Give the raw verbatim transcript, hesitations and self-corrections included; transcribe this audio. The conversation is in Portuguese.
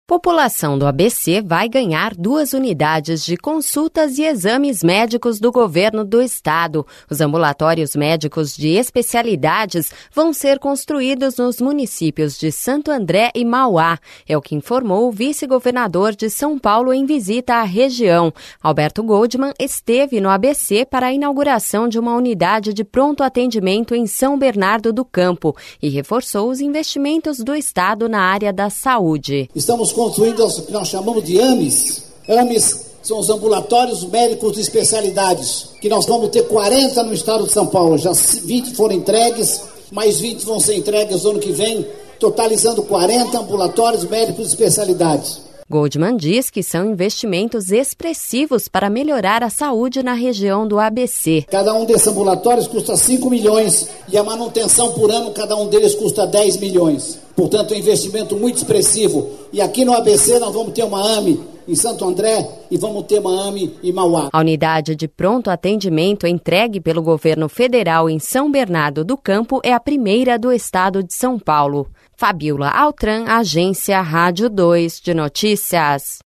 População do A B C vai ganhar duas unidades de consultas e exames médicos do governo do estado. Os ambulatórios médicos de especialidades vão ser construídos nos municípios de Santo André e Mauá. É o que informou o vice-governador de São Paulo em visita à região. Alberto Goldman esteve no A B C para a inauguração de uma unidade de pronto atendimento em São Bernardo do Campo e reforçou os investimentos do estado na área da saúde. Estamos construindo o que nós chamamos de A M Is. A M Is são os ambulatórios médicos de especialidades, que nós vamos ter quarenta no estado de São Paulo. Já vinte foram entregues, mais vinte vão ser entregues no ano que vem, totalizando quarenta ambulatórios médicos de especialidades. Goldman diz que são investimentos expressivos para melhorar a saúde na região do A B C. Cada um desses ambulatórios custa cinco milhões e a manutenção por ano, cada um deles custa dez milhões. Portanto, é um investimento muito expressivo. E aqui no A B C nós vamos ter uma A M I em Santo André e vamos ter uma A M I em Mauá. A unidade de pronto atendimento entregue pelo governo federal em São Bernardo do Campo é a primeira do estado de São Paulo. Fabiola Altran, Agência Rádio dois de Notícias.